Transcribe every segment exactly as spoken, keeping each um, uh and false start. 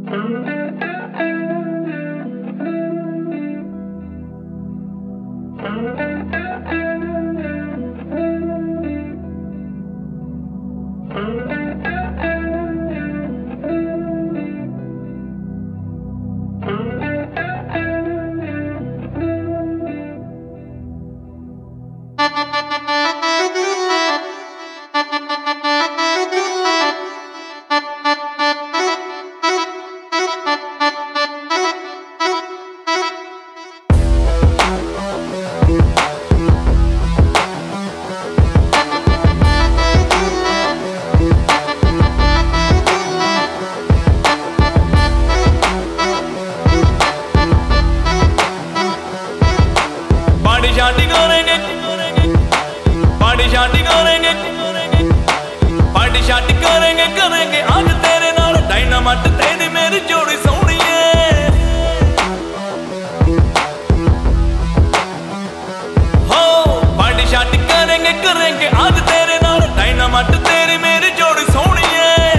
Party शार्टी करेंगे करेंगे आज तेरे नाल डायनामाइट तेरी मेरी जोड़ी सोहनी है। हो पार्टी शार्टी करेंगे करेंगे आज तेरे नाल डायनामाइट तेरी मेरी जोड़ी सोहनी है।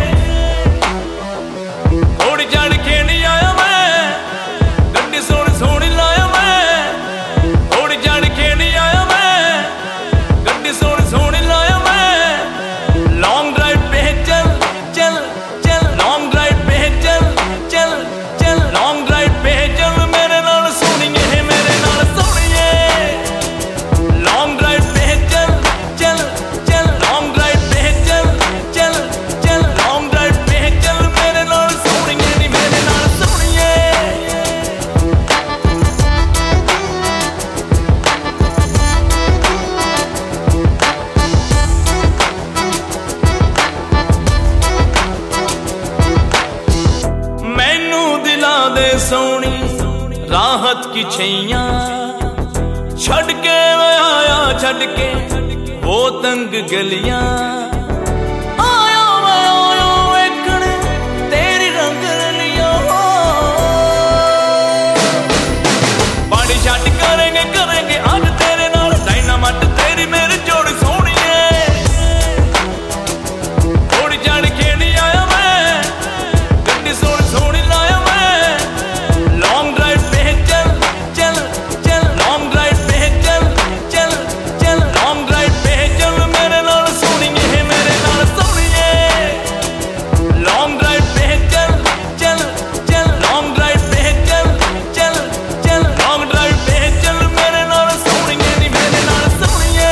थोड़ी जाड़ी खेनी आया मैं गड्डी सोहनी सोहनी लाया मैं। थोड़ी जाड़ी खेनी आया मैं गड्डी सोहनी सोहनी लाया मैं। लॉन्ग ड्राइव पे चल चल चल लॉन्ग ड्राइव पे चल चल चल लॉन्ग ड्राइव पे चल मेरे नाल सोहणीए है मेरे नाल सोहणीए। लॉन्ग ड्राइव पे चल चल चल लॉन्ग ड्राइव पे चल चल चल लॉन्ग ड्राइव पे चल मेरे नाल सोहणीए नी मेरे नाल सोहणीए। मैनू दिला दे सोनी राहत की छैया छड़ के मैं आया छड़ के वो तंग गलियां। आया मैं आया वेखण तेरी रंग रलियां। पार्टी शार्टी करेंगे करेंगे आज तेरे नाल डायनामाइट तेरी मेरी जोड़ी सोहनी है। थोड़ी जाड़ी खेड़ी आया मैं गड्डी सोहनी सोहनी लाया मैं। लॉन्ग ड्राइव पे चल चल चल लॉन्ग ड्राइव पे चल चल चल लॉन्ग ड्राइव पे चल मेरे नाल सोहणीए है मेरे नाल सोहणीए। लॉन्ग ड्राइव पे चल चल चल लॉन्ग ड्राइव पे चल चल चल लॉन्ग ड्राइव पे चल मेरे नाल सोहणीए नी मेरे नाल सोहणीए।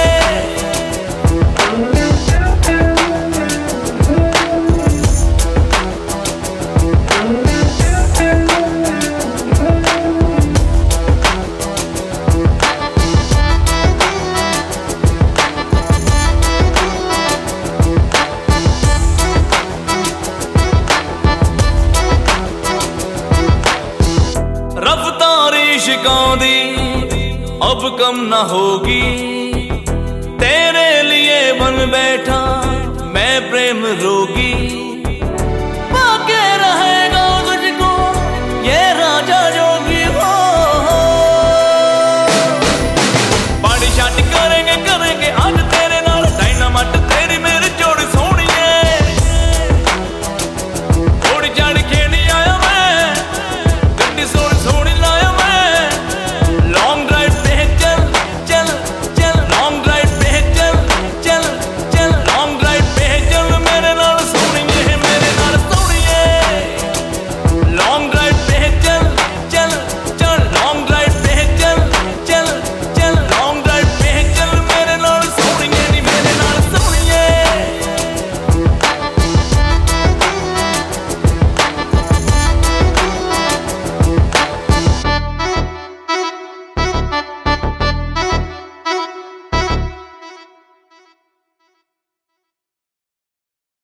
रफ्तारी इश्क़ों दी अब कम ना होगी। तेरे लिए बन बैठा मैं प्रेम रोगी।